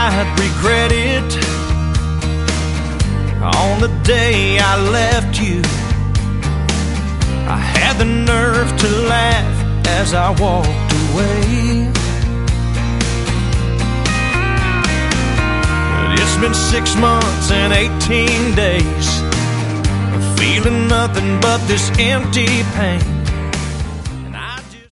I'd regret it. On the day I left you, I had the nerve to laugh as I walked away. But it's been 6 months and 18 days, feeling nothing but this empty pain.